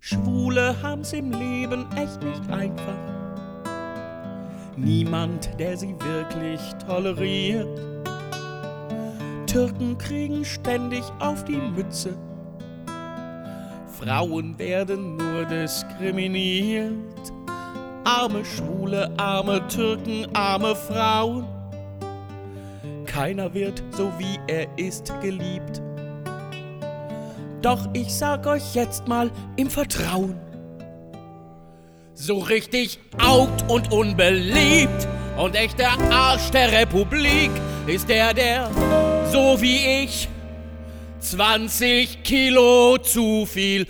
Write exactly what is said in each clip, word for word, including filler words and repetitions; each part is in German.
Schwule haben's im Leben echt nicht einfach. Niemand, der sie wirklich toleriert. Türken kriegen ständig auf die Mütze. Frauen werden nur diskriminiert. Arme Schwule, arme Türken, arme Frauen. Keiner wird, so wie er ist, geliebt. Doch ich sag euch jetzt mal im Vertrauen: So richtig out und unbeliebt und echter Arsch der Republik ist der, der, so wie ich, zwanzig Kilo zu viel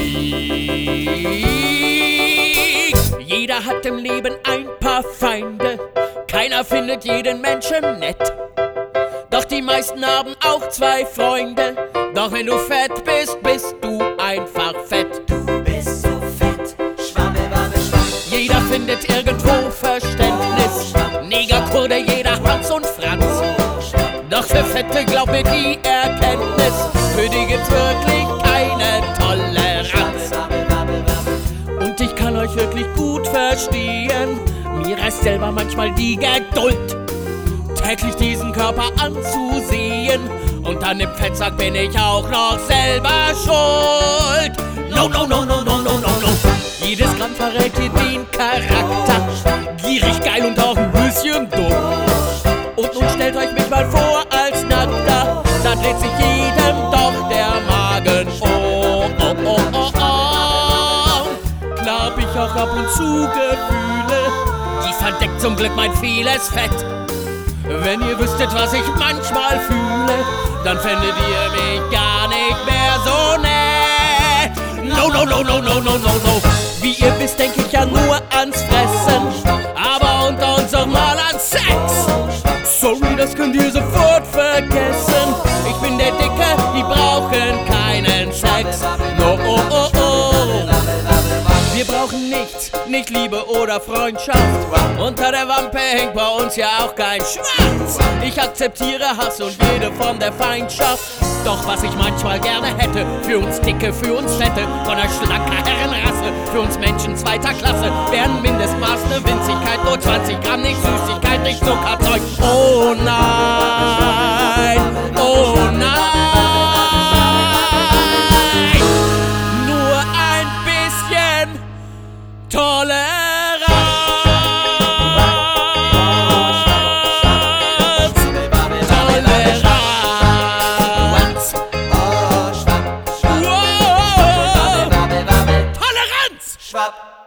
wiegt. Jeder hat im Leben ein paar Feinde, keiner findet jeden Menschen nett. Doch die meisten haben auch zwei Freunde. Doch wenn du fett bist, bist du einfach fett. Du bist so fett, schwabbelwabbel, schwabb. Jeder findet irgendwo Verständnis. Neger, Kurde, jeder Hans und Franz. Doch für Fette glaub mir die Erkenntnis, für die gibt's wirklich keine Toleranz. Und ich kann euch wirklich gut verstehen, mir reißt selber manchmal die Geduld, täglich diesen Körper anzusehen. Und an dem Fettsack bin ich auch noch selber schuld. No, no, no, no, no, no, no, no. Jedes Gramm verrät dir den Charakter. Gierig, geil und auch ein bisschen dumm. Und nun stellt euch mich mal vor als Nackter. Da dreht sich jedem doch der Magen um. Oh, oh, oh, oh. Klar hab ich auch ab und zu Gefühle, die verdeckt zum Glück mein vieles Fett. Wenn ihr wüsstet, was ich manchmal fühle, dann fändet ihr mich gar nicht mehr so nett. No, no, no, no, no, no, no, no. Wie ihr wisst, denk ich ja nur ans Fressen, aber unter uns auch mal an Sex. Sorry, das könnt ihr sofort vergessen. Ich bin der Dicke, die brauchen keinen Sex. No, oh, oh, oh. Wir brauchen nichts, nicht Liebe oder Freundschaft. Unter der Wampe hängt bei uns ja auch kein Schwanz. Ich akzeptiere Hass und jede Form der Feindschaft. Doch was ich manchmal gerne hätte, für uns Dicke, für uns Fette, von der schlanker Herrenrasse, für uns Menschen zweiter Klasse, wären Mindestmaß ne Winzigkeit, nur zwanzig Gramm, nicht Süßigkeit, nicht Zuckerzeug. Oh nein, oh nein, nur ein bisschen Toleranz. Toleranz. Wow. Toleranz. Schwapp.